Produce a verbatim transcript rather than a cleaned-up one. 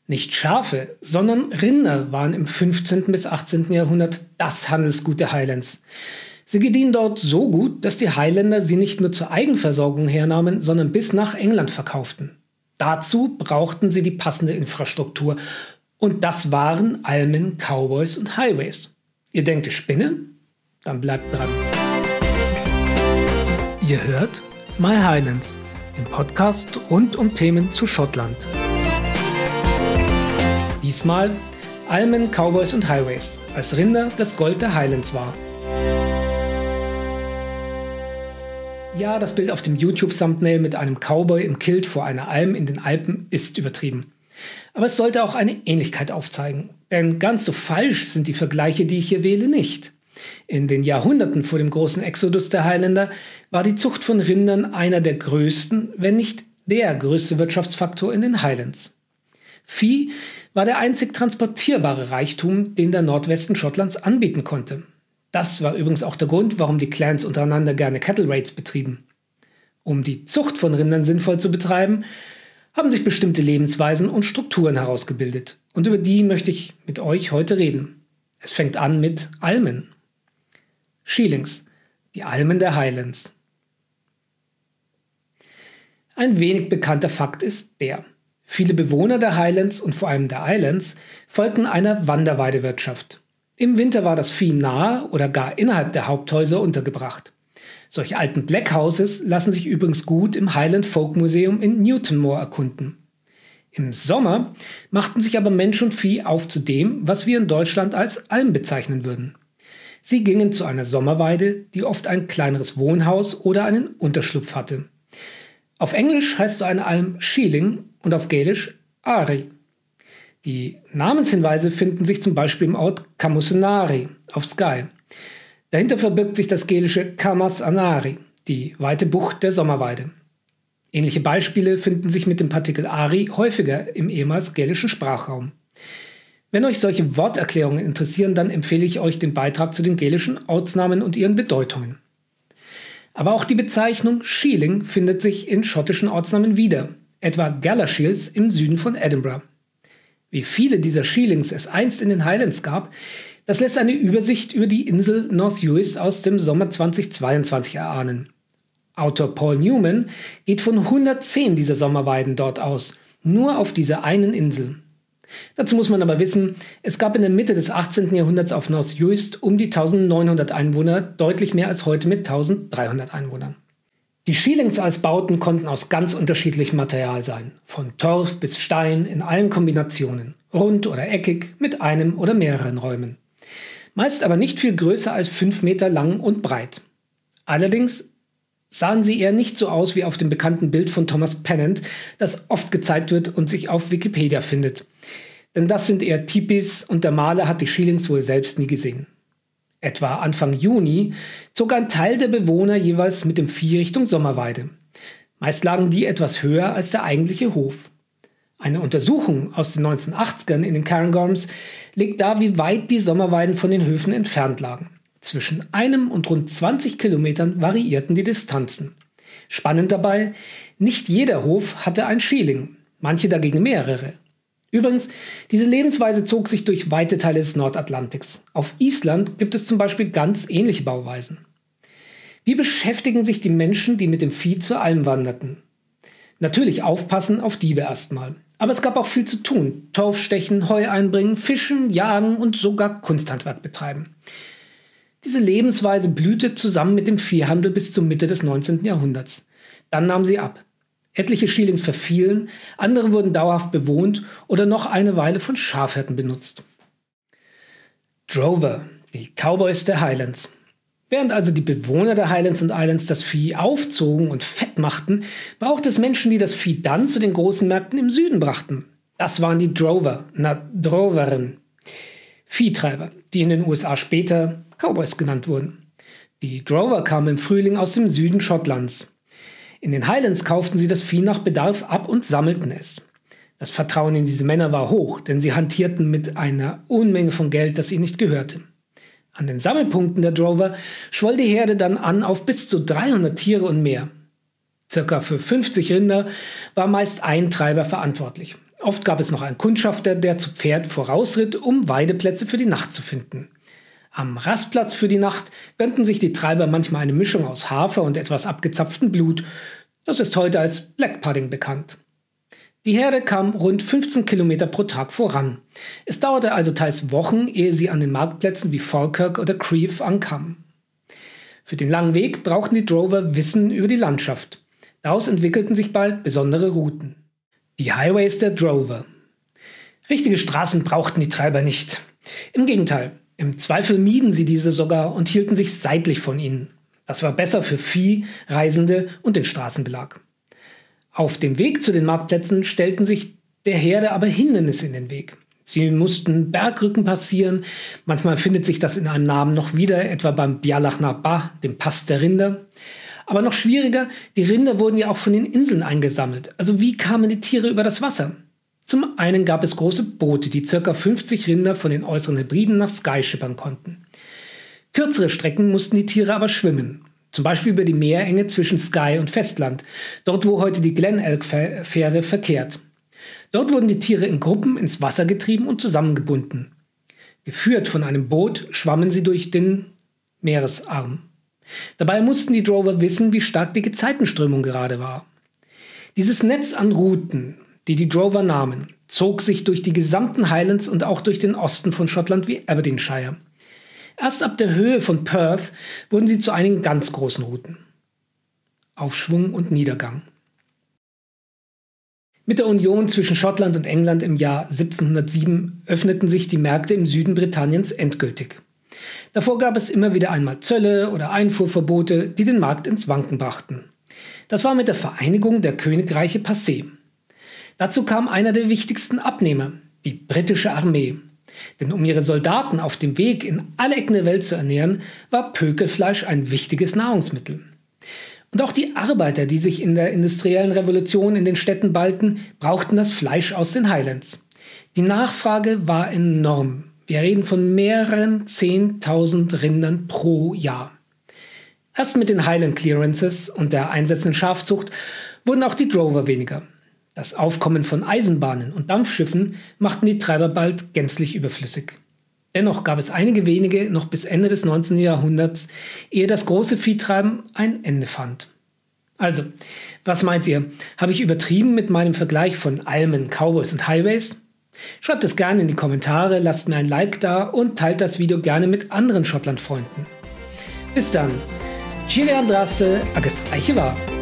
Nicht Schafe, sondern Rinder waren im fünfzehnten bis achtzehnten Jahrhundert das Handelsgut der Highlands. Sie gediehen dort so gut, dass die Highlander sie nicht nur zur Eigenversorgung hernahmen, sondern bis nach England verkauften. Dazu brauchten sie die passende Infrastruktur. Und das waren Almen, Cowboys und Highways. Ihr denkt, ich spinne? Dann bleibt dran. Ihr hört My Highlands, den Podcast rund um Themen zu Schottland. Diesmal Almen, Cowboys und Highways, als Rinder das Gold der Highlands war. Ja, das Bild auf dem YouTube-Thumbnail mit einem Cowboy im Kilt vor einer Alm in den Alpen ist übertrieben. Aber es sollte auch eine Ähnlichkeit aufzeigen, denn ganz so falsch sind die Vergleiche, die ich hier wähle, nicht. In den Jahrhunderten vor dem großen Exodus der Highlander war die Zucht von Rindern einer der größten, wenn nicht der größte Wirtschaftsfaktor in den Highlands. Vieh war der einzig transportierbare Reichtum, den der Nordwesten Schottlands anbieten konnte. Das war übrigens auch der Grund, warum die Clans untereinander gerne Cattle Raids betrieben. Um die Zucht von Rindern sinnvoll zu betreiben, haben sich bestimmte Lebensweisen und Strukturen herausgebildet. Und über die möchte ich mit euch heute reden. Es fängt an mit Almen. Sheilings, die Almen der Highlands. Ein wenig bekannter Fakt ist der: Viele Bewohner der Highlands und vor allem der Islands folgten einer Wanderweidewirtschaft. Im Winter war das Vieh nahe oder gar innerhalb der Haupthäuser untergebracht. Solche alten Black Houses lassen sich übrigens gut im Highland Folk Museum in Newtonmore erkunden. Im Sommer machten sich aber Mensch und Vieh auf zu dem, was wir in Deutschland als Alm bezeichnen würden. Sie gingen zu einer Sommerweide, die oft ein kleineres Wohnhaus oder einen Unterschlupf hatte. Auf Englisch heißt so eine Alm Sheiling und auf Gälisch Ari. Die Namenshinweise finden sich zum Beispiel im Ort Camusenari auf Skye. Dahinter verbirgt sich das gälische Camas Anari, die weite Bucht der Sommerweide. Ähnliche Beispiele finden sich mit dem Partikel Ari häufiger im ehemals gälischen Sprachraum. Wenn euch solche Worterklärungen interessieren, dann empfehle ich euch den Beitrag zu den gälischen Ortsnamen und ihren Bedeutungen. Aber auch die Bezeichnung Sheiling findet sich in schottischen Ortsnamen wieder, etwa Galashiels im Süden von Edinburgh. Wie viele dieser Sheilings es einst in den Highlands gab, das lässt eine Übersicht über die Insel North Uist aus dem Sommer zweitausendzweiundzwanzig erahnen. Autor Paul Newman geht von hundertzehn dieser Sommerweiden dort aus, nur auf dieser einen Insel. Dazu muss man aber wissen, es gab in der Mitte des achtzehnten Jahrhunderts auf North Uist um die eintausendneunhundert Einwohner, deutlich mehr als heute mit eintausenddreihundert Einwohnern. Die Sheilings als Bauten konnten aus ganz unterschiedlichem Material sein, von Torf bis Stein in allen Kombinationen, rund oder eckig, mit einem oder mehreren Räumen. Meist aber nicht viel größer als fünf Meter lang und breit. Allerdings sahen sie eher nicht so aus wie auf dem bekannten Bild von Thomas Pennant, das oft gezeigt wird und sich auf Wikipedia findet. Denn das sind eher Tipis und der Maler hat die Sheilings wohl selbst nie gesehen. Etwa Anfang Juni zog ein Teil der Bewohner jeweils mit dem Vieh Richtung Sommerweide. Meist lagen die etwas höher als der eigentliche Hof. Eine Untersuchung aus den neunzehnhundertachtzigern in den Cairngorms legt dar, wie weit die Sommerweiden von den Höfen entfernt lagen. Zwischen einem und rund zwanzig Kilometern variierten die Distanzen. Spannend dabei, nicht jeder Hof hatte ein Sheiling, manche dagegen mehrere. Übrigens, diese Lebensweise zog sich durch weite Teile des Nordatlantiks. Auf Island gibt es zum Beispiel ganz ähnliche Bauweisen. Wie beschäftigen sich die Menschen, die mit dem Vieh zur Alm wanderten? Natürlich aufpassen auf Diebe erstmal. Aber es gab auch viel zu tun. Torf stechen, Heu einbringen, fischen, jagen und sogar Kunsthandwerk betreiben. Diese Lebensweise blühte zusammen mit dem Viehhandel bis zur Mitte des neunzehnten Jahrhunderts. Dann nahm sie ab. Etliche Sheilings verfielen, andere wurden dauerhaft bewohnt oder noch eine Weile von Schafhirten benutzt. Drover, die Cowboys der Highlands. Während also die Bewohner der Highlands und Islands das Vieh aufzogen und fett machten, brauchte es Menschen, die das Vieh dann zu den großen Märkten im Süden brachten. Das waren die Drover, na Droveren, Viehtreiber, die in den U S A später Cowboys genannt wurden. Die Drover kamen im Frühling aus dem Süden Schottlands. In den Highlands kauften sie das Vieh nach Bedarf ab und sammelten es. Das Vertrauen in diese Männer war hoch, denn sie hantierten mit einer Unmenge von Geld, das ihnen nicht gehörte. An den Sammelpunkten der Drover schwoll die Herde dann an auf bis zu dreihundert Tiere und mehr. Circa für fünfzig Rinder war meist ein Treiber verantwortlich. Oft gab es noch einen Kundschafter, der zu Pferd vorausritt, um Weideplätze für die Nacht zu finden. Am Rastplatz für die Nacht gönnten sich die Treiber manchmal eine Mischung aus Hafer und etwas abgezapftem Blut. Das ist heute als Black Pudding bekannt. Die Herde kam rund fünfzehn Kilometer pro Tag voran. Es dauerte also teils Wochen, ehe sie an den Marktplätzen wie Falkirk oder Crieff ankam. Für den langen Weg brauchten die Drover Wissen über die Landschaft. Daraus entwickelten sich bald besondere Routen. Die Highways der Drover. Richtige Straßen brauchten die Treiber nicht. Im Gegenteil, im Zweifel mieden sie diese sogar und hielten sich seitlich von ihnen. Das war besser für Vieh, Reisende und den Straßenbelag. Auf dem Weg zu den Marktplätzen stellten sich der Herde aber Hindernisse in den Weg. Sie mussten Bergrücken passieren, manchmal findet sich das in einem Namen noch wieder, etwa beim Bealach na Ba, dem Pass der Rinder. Aber noch schwieriger, die Rinder wurden ja auch von den Inseln eingesammelt. Also wie kamen die Tiere über das Wasser? Zum einen gab es große Boote, die ca. fünfzig Rinder von den äußeren Hebriden nach Skye schippern konnten. Kürzere Strecken mussten die Tiere aber schwimmen. Zum Beispiel über die Meerenge zwischen Skye und Festland, dort wo heute die Glenelg-Fähre verkehrt. Dort wurden die Tiere in Gruppen ins Wasser getrieben und zusammengebunden. Geführt von einem Boot schwammen sie durch den Meeresarm. Dabei mussten die Drover wissen, wie stark die Gezeitenströmung gerade war. Dieses Netz an Routen, die die Drover nahmen, zog sich durch die gesamten Highlands und auch durch den Osten von Schottland wie Aberdeenshire. Erst ab der Höhe von Perth wurden sie zu einigen ganz großen Routen. Aufschwung und Niedergang. Mit der Union zwischen Schottland und England im Jahr siebzehnhundertsieben öffneten sich die Märkte im Süden Britanniens endgültig. Davor gab es immer wieder einmal Zölle oder Einfuhrverbote, die den Markt ins Wanken brachten. Das war mit der Vereinigung der Königreiche passé. Dazu kam einer der wichtigsten Abnehmer, die britische Armee. Denn um ihre Soldaten auf dem Weg in alle Ecken der Welt zu ernähren, war Pökelfleisch ein wichtiges Nahrungsmittel. Und auch die Arbeiter, die sich in der industriellen Revolution in den Städten ballten, brauchten das Fleisch aus den Highlands. Die Nachfrage war enorm. Wir reden von mehreren zehntausend Rindern pro Jahr. Erst mit den Highland Clearances und der einsetzenden Schafzucht wurden auch die Drover weniger. Das Aufkommen von Eisenbahnen und Dampfschiffen machten die Treiber bald gänzlich überflüssig. Dennoch gab es einige wenige noch bis Ende des neunzehnten Jahrhunderts, ehe das große Viehtreiben ein Ende fand. Also, was meint ihr? Habe ich übertrieben mit meinem Vergleich von Almen, Cowboys und Highways? Schreibt es gerne in die Kommentare, lasst mir ein Like da und teilt das Video gerne mit anderen Schottland-Freunden. Bis dann. Chile Andrasse, agus Eiche war.